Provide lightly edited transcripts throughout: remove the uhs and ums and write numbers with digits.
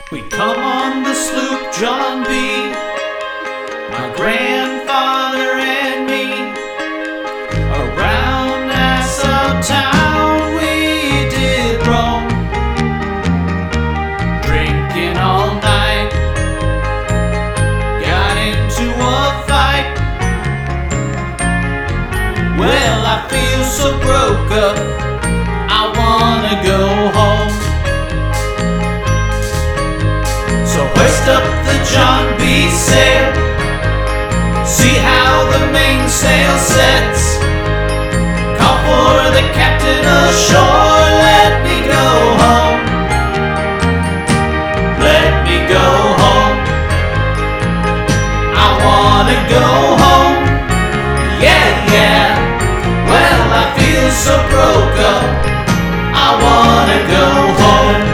We come on the sloop John B., my grandfather and me. Around Nassau town we did roam, drinking all night, got into a fight. Well, I feel so broke up, I wanna go home. So hoist up the John B. sail, see how the mainsail sets. Call for the captain ashore, let me go home. Let me go home. I wanna go home. Yeah, yeah. Well, I feel so broke up, I wanna go home.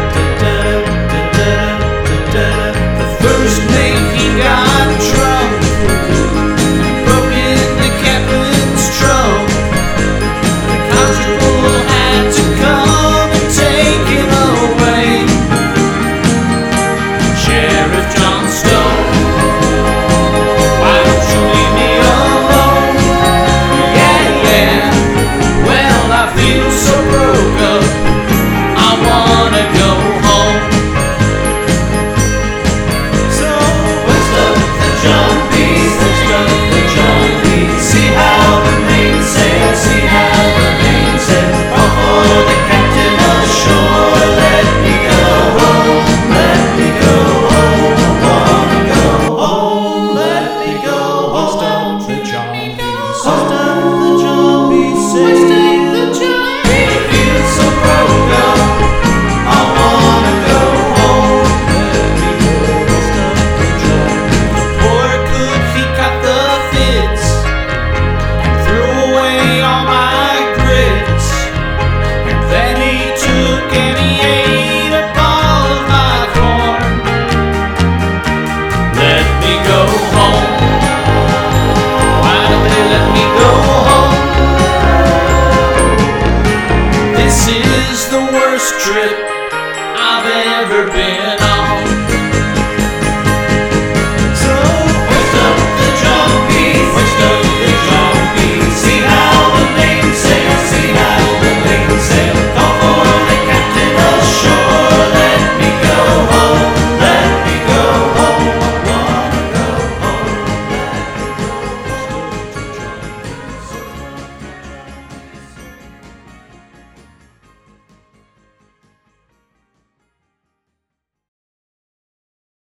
The first mate, he got drunk, broke in the captain's trunk. The constable had to come and take him away. Sheriff John Stone, why don't you leave me alone? Yeah, yeah. Well, I feel so broke up, I wanna go home. So hoist up the John B., hoist up the John B. See how the mainsail, see how the mainsail. Call for the captain ashore, let me go home, let me go home. I wanna go home, let me go home. Hoist up the John B., hoist up the John B. Hoist up the John B. I feel so broke up, I wanna go home. Let me go. Hoist up the John B. The poor cook, he caught the fits and threw away all my grits. And then he took and he ate up all of my corn. Let me go home. Why don't they let me go home? This is the worst trip I've ever been